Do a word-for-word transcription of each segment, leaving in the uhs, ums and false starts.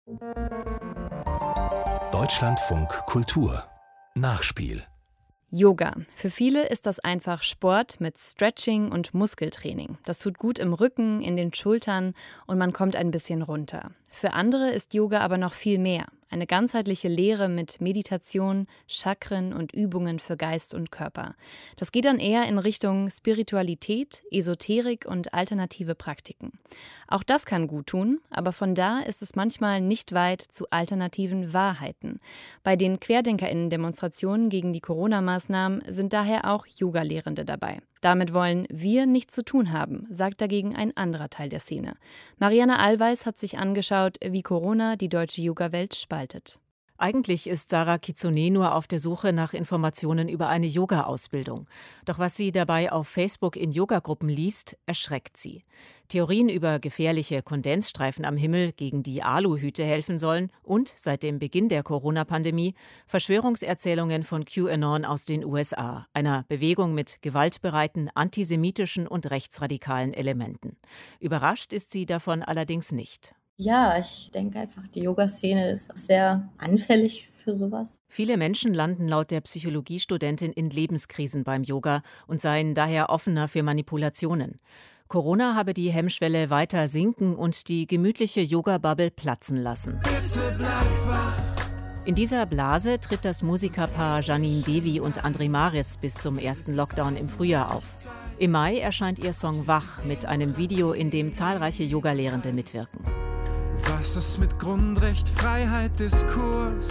Deutschlandfunk Kultur Nachspiel. Yoga. Für viele ist das einfach Sport mit Stretching und Muskeltraining. Das tut gut im Rücken, in den Schultern und man kommt ein bisschen runter. Für andere ist Yoga aber noch viel mehr. Eine ganzheitliche Lehre mit Meditation, Chakren und Übungen für Geist und Körper. Das geht dann eher in Richtung Spiritualität, Esoterik und alternative Praktiken. Auch das kann gut tun, aber von da ist es manchmal nicht weit zu alternativen Wahrheiten. Bei den QuerdenkerInnen-Demonstrationen gegen die Corona-Maßnahmen sind daher auch Yoga-Lehrende dabei. Damit wollen wir nichts zu tun haben, sagt dagegen ein anderer Teil der Szene. Marianne Allweis hat sich angeschaut, wie Corona die deutsche Yoga-Welt spaltet. Eigentlich ist Sarah Kitsune nur auf der Suche nach Informationen über eine Yoga-Ausbildung. Doch was sie dabei auf Facebook in Yogagruppen liest, erschreckt sie. Theorien über gefährliche Kondensstreifen am Himmel, gegen die Aluhüte helfen sollen und, seit dem Beginn der Corona-Pandemie, Verschwörungserzählungen von QAnon aus den U S A, einer Bewegung mit gewaltbereiten, antisemitischen und rechtsradikalen Elementen. Überrascht ist sie davon allerdings nicht. Ja, ich denke einfach, die Yoga-Szene ist sehr anfällig für sowas. Viele Menschen landen laut der Psychologiestudentin in Lebenskrisen beim Yoga und seien daher offener für Manipulationen. Corona habe die Hemmschwelle weiter sinken und die gemütliche Yoga-Bubble platzen lassen. Bitte bleib wach. In dieser Blase tritt das Musikerpaar Janine Devi und André Maris bis zum ersten Lockdown im Frühjahr auf. Im Mai erscheint ihr Song Wach mit einem Video, in dem zahlreiche Yogalehrende mitwirken. Was ist mit Grundrecht, Freiheit, Diskurs?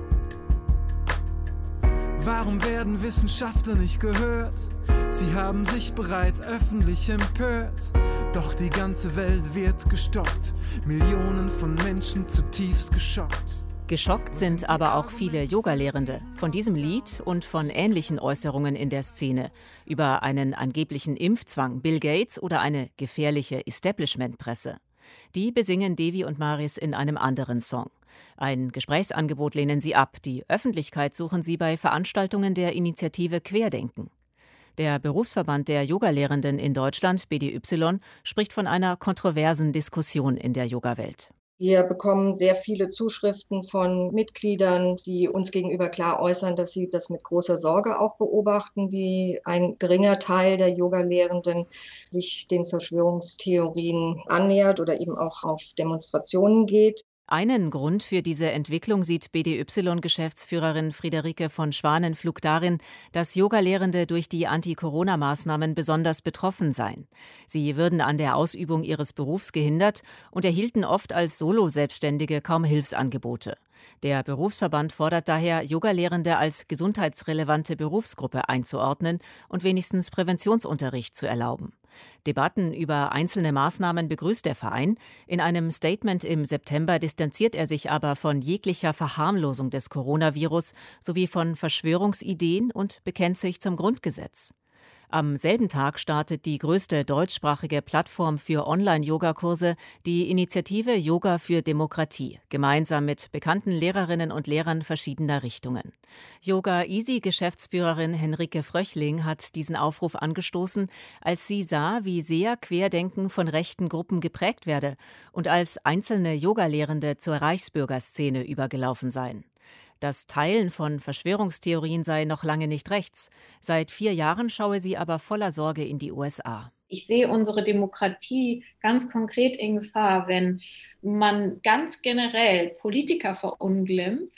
Warum werden Wissenschaftler nicht gehört? Sie haben sich bereits öffentlich empört. Doch die ganze Welt wird gestoppt. Millionen von Menschen zutiefst geschockt. Geschockt sind aber auch viele Yogalehrende von diesem Lied und von ähnlichen Äußerungen in der Szene über einen angeblichen Impfzwang Bill Gates oder eine gefährliche Establishment-Presse. Die besingen Devi und Maris in einem anderen Song. Ein Gesprächsangebot lehnen sie ab. Die Öffentlichkeit suchen sie bei Veranstaltungen der Initiative Querdenken. Der Berufsverband der Yogalehrenden in Deutschland, B D Y, spricht von einer kontroversen Diskussion in der Yogawelt. Wir bekommen sehr viele Zuschriften von Mitgliedern, die uns gegenüber klar äußern, dass sie das mit großer Sorge auch beobachten, wie ein geringer Teil der Yogalehrenden sich den Verschwörungstheorien annähert oder eben auch auf Demonstrationen geht. Einen Grund für diese Entwicklung sieht B D Y-Geschäftsführerin Friederike von Schwanenflug darin, dass Yogalehrende durch die Anti-Corona-Maßnahmen besonders betroffen seien. Sie würden an der Ausübung ihres Berufs gehindert und erhielten oft als Solo-Selbstständige kaum Hilfsangebote. Der Berufsverband fordert daher, Yogalehrende als gesundheitsrelevante Berufsgruppe einzuordnen und wenigstens Präventionsunterricht zu erlauben. Debatten über einzelne Maßnahmen begrüßt der Verein. In einem Statement im September distanziert er sich aber von jeglicher Verharmlosung des Coronavirus sowie von Verschwörungsideen und bekennt sich zum Grundgesetz. Am selben Tag startet die größte deutschsprachige Plattform für Online-Yoga-Kurse, die Initiative Yoga für Demokratie, gemeinsam mit bekannten Lehrerinnen und Lehrern verschiedener Richtungen. Yoga Easy-Geschäftsführerin Henrike Fröchling hat diesen Aufruf angestoßen, als sie sah, wie sehr Querdenken von rechten Gruppen geprägt werde und als einzelne Yogalehrende zur Reichsbürgerszene übergelaufen seien. Das Teilen von Verschwörungstheorien sei noch lange nicht rechts. Seit vier Jahren schaue sie aber voller Sorge in die U S A. Ich sehe unsere Demokratie ganz konkret in Gefahr, wenn man ganz generell Politiker verunglimpft,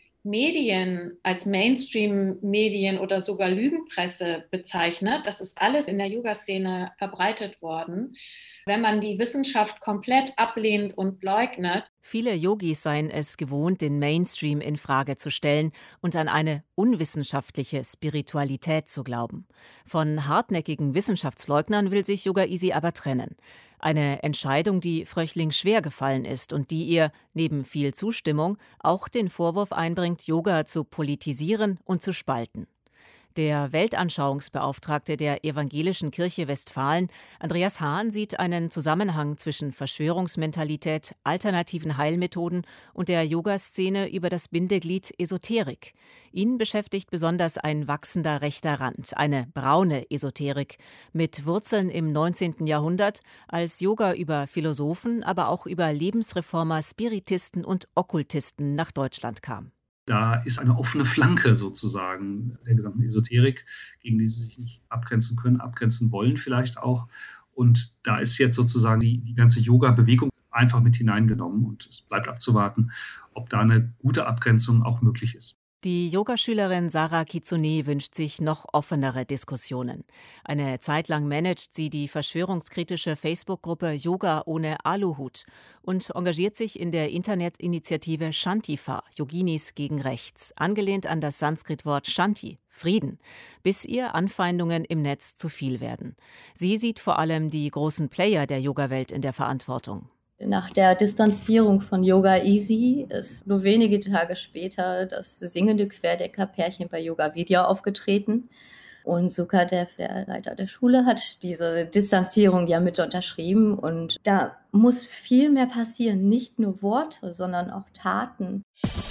Medien als Mainstream-Medien oder sogar Lügenpresse bezeichnet. Das ist alles in der Yoga-Szene verbreitet worden. Wenn man die Wissenschaft komplett ablehnt und leugnet. Viele Yogis seien es gewohnt, den Mainstream in Frage zu stellen und an eine unwissenschaftliche Spiritualität zu glauben. Von hartnäckigen Wissenschaftsleugnern will sich Yoga Easy aber trennen. Eine Entscheidung, die Fröchling schwer gefallen ist und die ihr, neben viel Zustimmung, auch den Vorwurf einbringt, Yoga zu politisieren und zu spalten. Der Weltanschauungsbeauftragte der Evangelischen Kirche Westfalen, Andreas Hahn, sieht einen Zusammenhang zwischen Verschwörungsmentalität, alternativen Heilmethoden und der Yoga-Szene über das Bindeglied Esoterik. Ihn beschäftigt besonders ein wachsender rechter Rand, eine braune Esoterik, mit Wurzeln im neunzehnten Jahrhundert, als Yoga über Philosophen, aber auch über Lebensreformer, Spiritisten und Okkultisten nach Deutschland kam. Da ist eine offene Flanke sozusagen der gesamten Esoterik, gegen die sie sich nicht abgrenzen können, abgrenzen wollen vielleicht auch. Und da ist jetzt sozusagen die, die ganze Yoga-Bewegung einfach mit hineingenommen. Und es bleibt abzuwarten, ob da eine gute Abgrenzung auch möglich ist. Die Yogaschülerin Sarah Kitsune wünscht sich noch offenere Diskussionen. Eine Zeit lang managt sie die verschwörungskritische Facebook-Gruppe Yoga ohne Aluhut und engagiert sich in der Internetinitiative Shantifa, Yoginis gegen Rechts, angelehnt an das Sanskritwort Shanti, Frieden, bis ihr Anfeindungen im Netz zu viel werden. Sie sieht vor allem die großen Player der Yoga-Welt in der Verantwortung. Nach der Distanzierung von Yoga Easy ist nur wenige Tage später das singende Querdecker-Pärchen bei Yoga Vidya aufgetreten. Und Sukadev, der Leiter der Schule, hat diese Distanzierung ja mit unterschrieben. Und da muss viel mehr passieren, nicht nur Worte, sondern auch Taten.